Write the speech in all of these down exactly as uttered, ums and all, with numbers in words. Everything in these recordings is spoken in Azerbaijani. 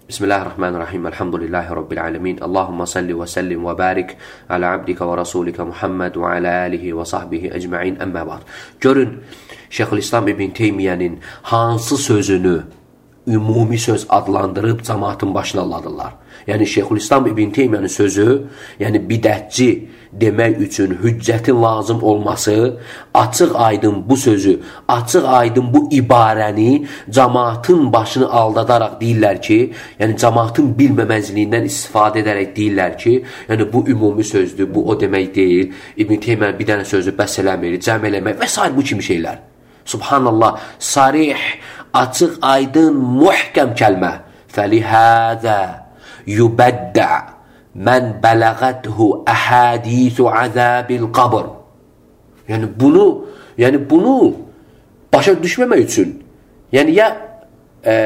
Bismillahirrahmanirrahim. Elhamdülillahi Rabbil alemin. Allahumma salli və sallim və barik ala abdika və rasulika Muhammed və ala alihi və sahbihi ecma'in, əmmə ba'd. Görün, Şeyxülislam İbn Teymiyənin hansı sözünü ümumi söz adlandırıb cəmaatın başına alırlar. Yəni Şeyxülislam İbn Teymiyənin sözü, yəni bidətçi demək üçün hüccətin lazım olması, açıq aydın bu sözü, açıq aydın bu ibarəni cəmaatın başını aldadaraq deyirlər ki, yəni cəmaatın bilməməzliyindən istifadə edərək deyirlər ki, yəni bu ümumi sözdür, bu o demək deyil, İbn Teymiyənin bir dənə sözü bəs eləmir, cəm eləmək və s. bu kimi şeylər. Subhanallah, sarih, açıq aydın, muhkəm kəlmə. Fəlihəzə yubəddə mən bələğəthu əhədithu əzəbil qabr. Yəni bunu, yəni bunu başa düşməmək üçün, yəni ya e,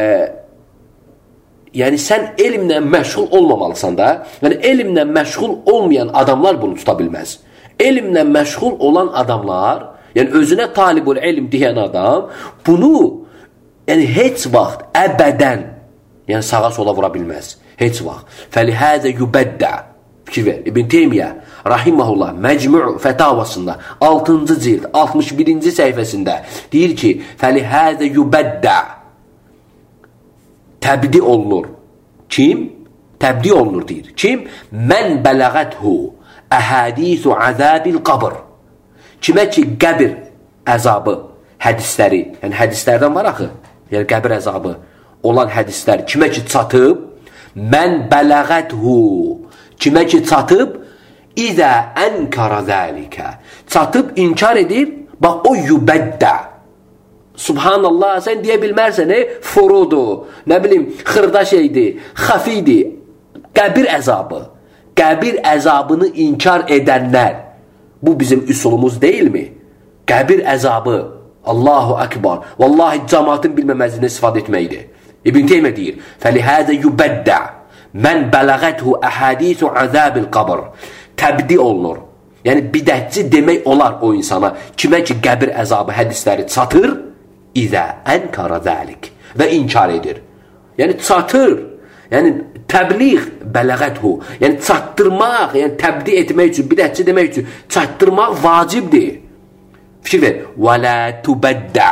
yəni sən elmlə məşğul olmamalısan da, yəni elmlə məşğul olmayan adamlar bunu tuta bilməz. Elmlə məşğul olan adamlar, yəni özünə talibul elm deyən adam bunu yəni heç vaxt, əbədən yəni sağa sola vura bilməz. Heç vaxt. Fəlihəzə yubəddə. Fikir ver. İbn Teymiyyə rahiməhullah Məcmu' fətavasında altıncı cild altmış birinci səhifəsində deyir ki, fəlihəzə yubəddə. Təbdi olunur. Kim? Təbdi olunur deyir. Kim? Mən bələğəthu əhədithu əzəbil qabr. Kimə ki qəbir əzabı hədisləri, yəni hədislərdən var axı, yəni qəbir əzabı olan hədislər kimə ki çatıb, mən bələğəthu, kimə ki çatıb, İzə ənkara zəlikə, çatıb inkar edir, bax o yubəddə. Subhanallah, sən deyə bilmərsən, e, furudur, nə bilim, xırda şeydir, xafidir, qəbir əzabı, qəbir əzabını inkar edənlər, bu bizim üsulumuz deyilmi? Qəbir əzabı, Allahu Akbar, vallahi cəmaatın bilməməzliğini istifadə etməkdir. İbn Teymiyyə deyir, fəlihəzə yubəddə, mən bələğəthu əhədithu əzəbil qabr. Təbdi olunur. Yəni bidətçi demək olar o insana, kimə ki qəbir əzabı hədisləri çatır, İzə ənkara zəlik və inkar edir. Yəni çatır, yəni təbliğ bələğəthu, yəni çatdırmaq, yəni təbdi etmək üçün, bidətçi demək üçün çatdırmaq vacibdir. Fikir ver. Və lə tubəddə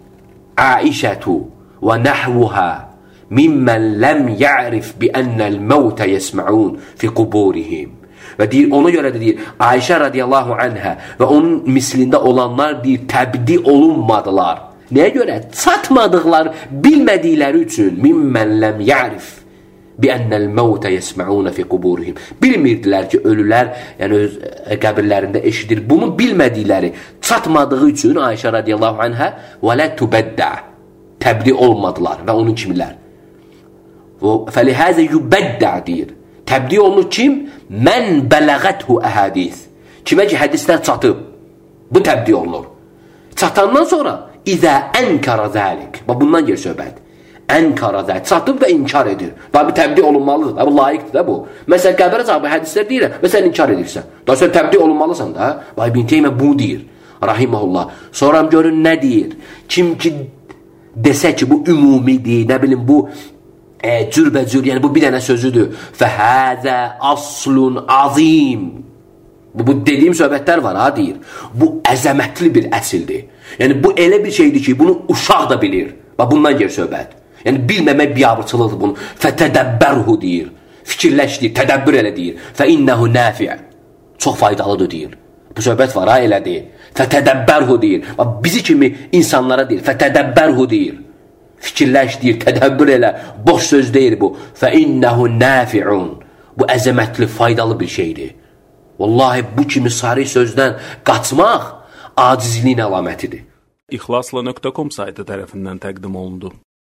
Aişətu və nəhvuhə mimmən ləm ya'rif bi ənəl məvtə yəsməun fi quburihim. Və deyir, ona görə də deyir, Ayşə radiyallahu anhə və onun mislində olanlar deyir, təbdi olunmadılar. Nəyə görə? Çatmadıqları, bilmədikləri üçün mimmən ləm ya'rif bi ənəl məvtə yəsməun fi quburihim. Bilmirdilər ki, ölülər yəni öz qəbirlərində eşidir. Bunu bilmədikləri, çatmadığı üçün Ayşə radiyallahu anhə və lə tubəddə, təbdi olmadılar və onun kimilər. Fəlihəzə yubəddə deyir. Təbdi olunur kim? Mən bələğəthu əhədis. Kimə ki hədislər çatıb. Bu təbdi olunur. Çatandan sonra İzə ənkara zəlik. Bundan gəlir söhbət. Ənkara zəlik. Çatıb və inkar edir. Və bu təbdi olunmalıdır. Bu layiqdir də bu. Məsələn, qəbir əzabı hədislər deyirəm və sən inkar edirsən. Daha sonra təbdi olunmalısan da. Və İbn Teymiyyə bunu deyir. Rahiməhullah. Sonra görün nə deyir? Kim ki desə ki, bu ümumidir, nə bilim, bu e, cürbəcür, yəni bu bir dənə sözüdür. Fəhəzə aslun azim. Bu, bu dediyim söhbətlər var, ha, deyir. Bu əzəmətli bir əsildir. Yəni bu elə bir şeydir ki, bunu uşaq da bilir. Və bundan gəlir söhbət. Yəni bilməmək biabırçılıqdır bunu. Fətədəbbərhu deyir. Fikirləş deyir, tədəbbür elə deyir. Fəinnəhu nəfi'. Çox faydalıdır deyir. Bu söhbət var, ha, elədir. Fətədəbbərhu deyir. Bizi kimi insanlara deyir. Fətədəbbərhu deyir. Fikirləş deyir, tədəbbür elə. Boş söz deyir bu. Fəinnəhu nəfi'un. Bu əzəmətli, faydalı bir şeydir. Vallahi bu kimi sarı sözdən qaçmaq acizliyin əlamətidir. İxlasla nöqtə com saytı tərəfindən təqdim olundu.